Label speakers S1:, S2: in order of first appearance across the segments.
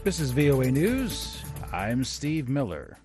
S1: This is VOA News. I'm Steve Miller.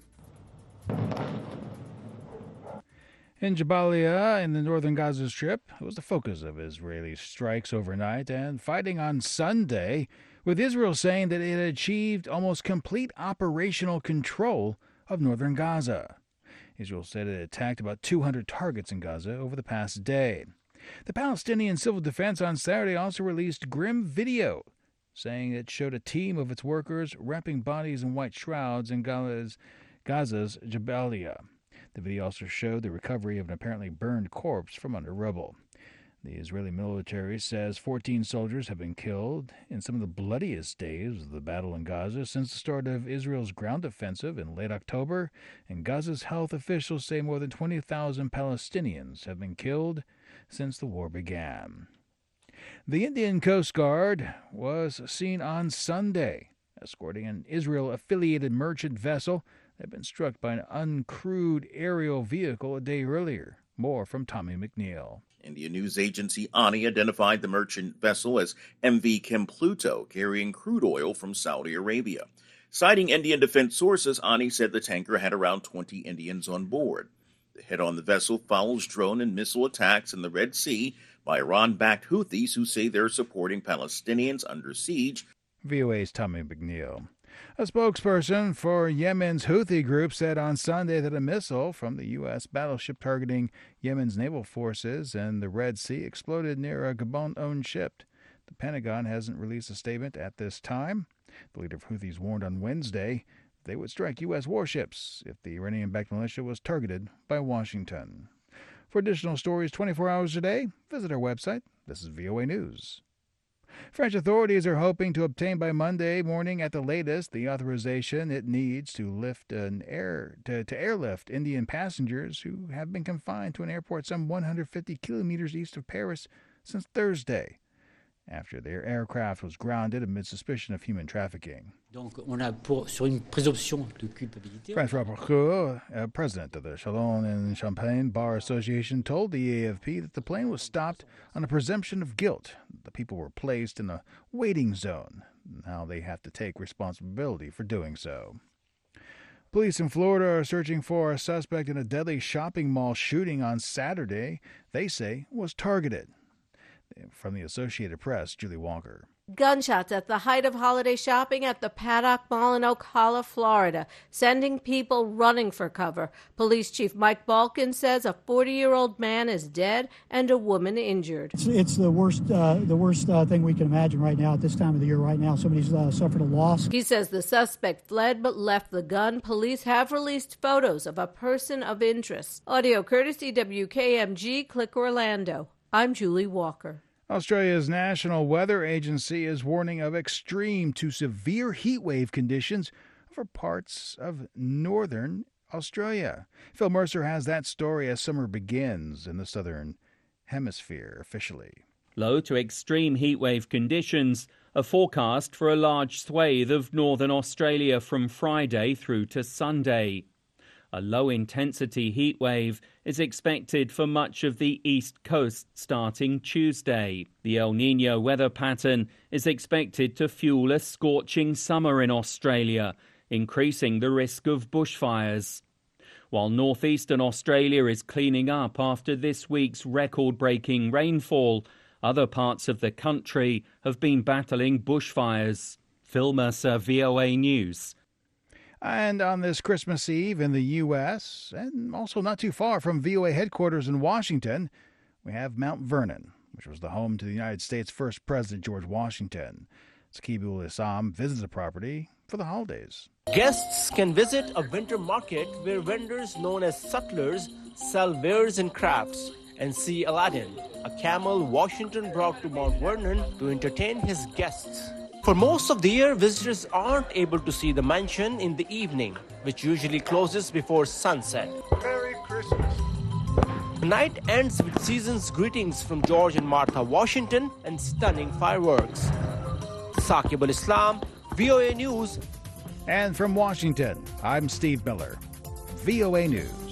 S1: In Jabalia, in the northern Gaza Strip, it was the focus of Israeli strikes overnight and fighting on Sunday, with Israel saying that it had achieved almost complete operational control of northern Gaza. Israel said it attacked about 200 targets in Gaza over the past day. The Palestinian Civil Defense on Saturday also released grim video, saying it showed a team of its workers wrapping bodies in white shrouds in Gaza's Jabalia. The video also showed the recovery of an apparently burned corpse from under rubble. The Israeli military says 14 soldiers have been killed in some of the bloodiest days of the battle in Gaza since the start of Israel's ground offensive in late October, and Gaza's health officials say more than 20,000 Palestinians have been killed since the war began. The Indian Coast Guard was seen on Sunday escorting an Israel-affiliated merchant vessel that had been struck by an uncrewed aerial vehicle a day earlier. More from Tommy McNeil.
S2: Indian news agency ANI identified the merchant vessel as MV Kim Pluto, carrying crude oil from Saudi Arabia. Citing Indian defense sources, ANI said the tanker had around 20 Indians on board. The hit on the vessel follows drone and missile attacks in the Red Sea by Iran-backed Houthis who say they're supporting Palestinians under siege.
S1: VOA's Tommy McNeil. A spokesperson for Yemen's Houthi group said on Sunday that a missile from the U.S. battleship targeting Yemen's naval forces in the Red Sea exploded near a Gabon-owned ship. The Pentagon hasn't released a statement at this time. The leader of Houthis warned on Wednesday they would strike U.S. warships if the Iranian-backed militia was targeted by Washington. For additional stories 24 hours a day, visit our website. This is VOA News. French authorities are hoping to obtain by Monday morning at the latest the authorization it needs to airlift Indian passengers who have been confined to an airport some 150 kilometers east of Paris since Thursday, after their aircraft was grounded amid suspicion of human trafficking. François Procure, president of the Chalon and Champagne Bar Association, told the AFP that the plane was stopped on a presumption of guilt. The people were placed in a waiting zone. Now they have to take responsibility for doing so. Police in Florida are searching for a suspect in a deadly shopping mall shooting on Saturday they say was targeted. From the Associated Press, Julie Walker.
S3: Gunshots at the height of holiday shopping at the Paddock Mall in Ocala, Florida, sending people running for cover. Police Chief Mike Balkin says a 40-year-old man is dead and a woman injured.
S4: It's the worst thing we can imagine right now at this time of the year. Right now, somebody's suffered a loss.
S3: He says the suspect fled but left the gun. Police have released photos of a person of interest. Audio courtesy WKMG, Click Orlando. I'm Julie Walker.
S1: Australia's National Weather Agency is warning of extreme to severe heat wave conditions for parts of northern Australia. Phil Mercer has that story as summer begins in the southern hemisphere officially.
S5: Low to extreme heatwave conditions are forecast for a large swathe of northern Australia from Friday through to Sunday. A low-intensity heatwave is expected for much of the east coast starting Tuesday. The El Niño weather pattern is expected to fuel a scorching summer in Australia, increasing the risk of bushfires. While northeastern Australia is cleaning up after this week's record-breaking rainfall, other parts of the country have been battling bushfires. Phil Mercer, VOA News.
S1: And on this Christmas Eve in the U.S., and also not too far from VOA headquarters in Washington, we have Mount Vernon, which was the home to the United States' first president, George Washington. Sakibul Islam visits the property for the holidays.
S6: Guests can visit a winter market where vendors known as sutlers sell wares and crafts, and see Aladdin, a camel Washington brought to Mount Vernon to entertain his guests. For most of the year, visitors aren't able to see the mansion in the evening, which usually closes before sunset.
S7: Merry Christmas.
S6: The night ends with season's greetings from George and Martha Washington and stunning fireworks. Sakibul Islam, VOA News.
S1: And from Washington, I'm Steve Miller, VOA News.